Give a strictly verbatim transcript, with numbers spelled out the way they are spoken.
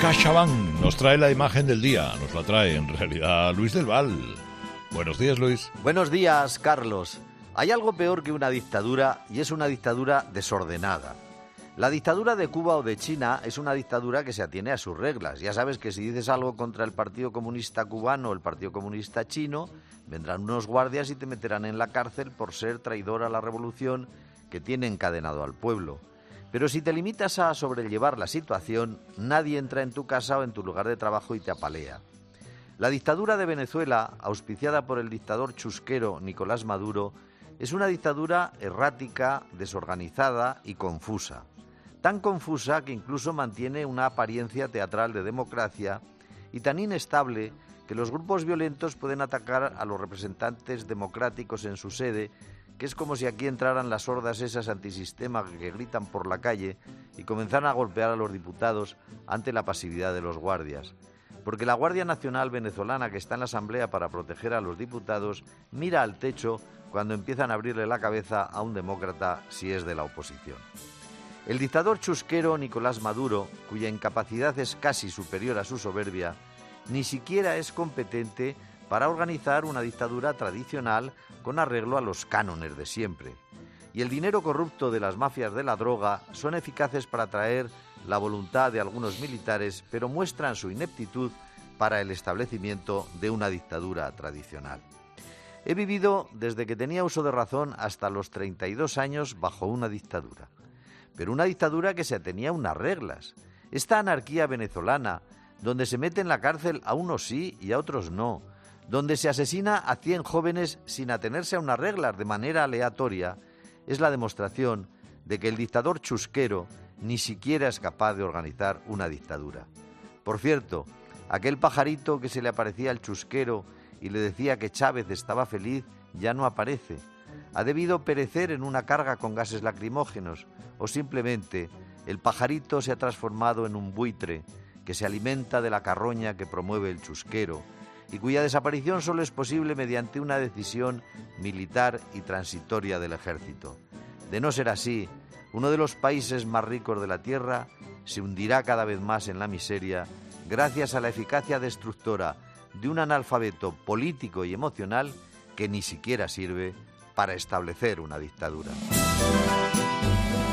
CaixaBank nos trae la imagen del día, nos la trae en realidad Luis del Val. Buenos días, Luis. Buenos días, Carlos. Hay algo peor que una dictadura y es una dictadura desordenada. La dictadura de Cuba o de China es una dictadura que se atiene a sus reglas. Ya sabes que si dices algo contra el Partido Comunista Cubano o el Partido Comunista Chino, vendrán unos guardias y te meterán en la cárcel por ser traidor a la revolución que tiene encadenado al pueblo. Pero si te limitas a sobrellevar la situación, nadie entra en tu casa o en tu lugar de trabajo y te apalea. La dictadura de Venezuela, auspiciada por el dictador chusquero Nicolás Maduro, es una dictadura errática, desorganizada y confusa. Tan confusa que incluso mantiene una apariencia teatral de democracia y tan inestable que los grupos violentos pueden atacar a los representantes democráticos en su sede, que es como si aquí entraran las hordas esas antisistema que gritan por la calle y comenzaran a golpear a los diputados ante la pasividad de los guardias. Porque la Guardia Nacional venezolana que está en la Asamblea para proteger a los diputados mira al techo cuando empiezan a abrirle la cabeza a un demócrata si es de la oposición. El dictador chusquero Nicolás Maduro, cuya incapacidad es casi superior a su soberbia, ni siquiera es competente para organizar una dictadura tradicional con arreglo a los cánones de siempre. Y el dinero corrupto de las mafias de la droga son eficaces para atraer la voluntad de algunos militares, pero muestran su ineptitud para el establecimiento de una dictadura tradicional. He vivido desde que tenía uso de razón hasta los treinta y dos años bajo una dictadura. Pero una dictadura que se atenía a unas reglas. Esta anarquía venezolana, donde se mete en la cárcel a unos sí y a otros no, donde se asesina a cien jóvenes sin atenerse a unas reglas de manera aleatoria, es la demostración de que el dictador chusquero ni siquiera es capaz de organizar una dictadura. Por cierto, aquel pajarito que se le aparecía al chusquero y le decía que Chávez estaba feliz ya no aparece. Ha debido perecer en una carga con gases lacrimógenos o simplemente el pajarito se ha transformado en un buitre que se alimenta de la carroña que promueve el chusquero y cuya desaparición solo es posible mediante una decisión militar y transitoria del ejército. De no ser así, uno de los países más ricos de la Tierra se hundirá cada vez más en la miseria gracias a la eficacia destructora de un analfabeto político y emocional que ni siquiera sirve para establecer una dictadura.